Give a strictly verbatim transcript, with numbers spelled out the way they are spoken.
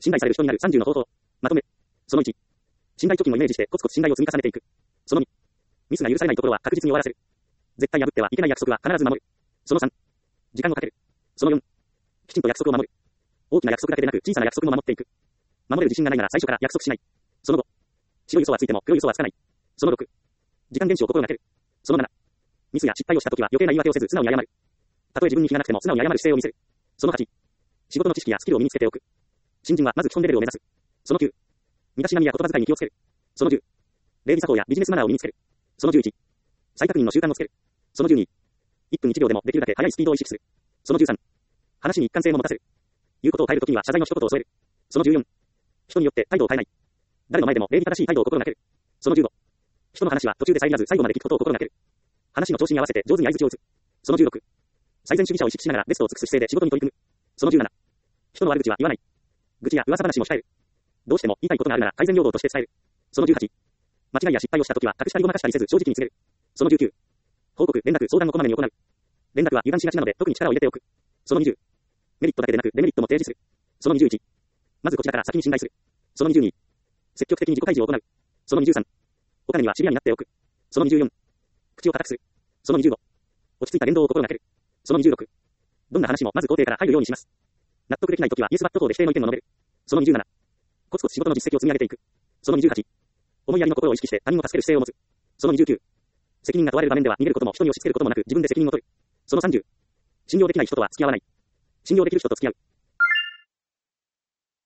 信頼される人になるさんじゅうの方法。まとめ。そのいち。信頼貯金をイメージしてコツコツ信頼を積み重ねていく。そのに。ミスが許されないところは確実に終わらせる。絶対破ってはいけない約束は必ず守る。そのさん。時間をかける。そのよん。きちんと約束を守る。大きな約束だけでなく小さな約束も守っていく。守れる自信がないなら最初から約束しない。そのご。白い嘘はついても黒い嘘はつかない。そのろく。時間厳守を心がける。そのなな。ミスや失敗をしたときは余計な言い訳をせず素直に謝る。たとえ自分に非がなくても素直に謝る姿勢を見せる。そのはち。仕事の知識やスキルを身につけておく。新人はまず基本レベルを目指す。そのきゅう。身だしなみや言葉遣いに気をつける。そのじゅう。礼儀作法やビジネスマナーを身につける。そのじゅういち。再確認の習慣をつける。そのじゅうに。いっぷんいちびょうでもできるだけ速いスピードを意識する。そのじゅうさん。話に一貫性も持たせる。言うことを変えるときには謝罪の一言を添える。そのじゅうよん。人によって態度を変えない。誰の前でも礼儀正しい態度を心がける。そのじゅうご。人の話は途中で遮らず最後まで聞くことを心がける。話の調子に合わせて上手に相槌を打つ。そのじゅうろく。最善主義者を意識しながらベストを尽くす姿勢で仕事に取り組む。そのじゅうなな。人の悪口は言わない。愚痴や噂話も控える。どうしても言いたいことがあるなら改善要望として伝える。そのじゅうはち。間違いや失敗をしたときは隠したりごまかしたりせず正直に告げる。そのじゅうきゅう。報告、連絡、相談をこまめに行う。連絡は油断しがちなので特に力を入れておく。そのにじゅう。メリットだけでなくデメリットも提示する。そのにじゅういち。まずこちらから先に信頼する。そのにじゅうに。積極的に自己開示を行う。そのにじゅうさん。お金にはシビアになっておく。そのにじゅうよん。口を固くする。そのにじゅうご。落ち着いた言動を心がける。そのにじゅうろく。どんな話もまず肯定から入るようにします。納得できないときはイエスバット等で否定の意見を述べる。そのにじゅうなな。コツコツ仕事の実績を積み上げていく。そのにじゅうはち。思いやりの心を意識して他人を助ける姿勢を持つ。そのにじゅうきゅう。責任が問われる場面では逃げることも人に押し付けることもなく自分で責任を取る。そのさんじゅう。信用できない人とは付き合わない。信用できる人と付き合う。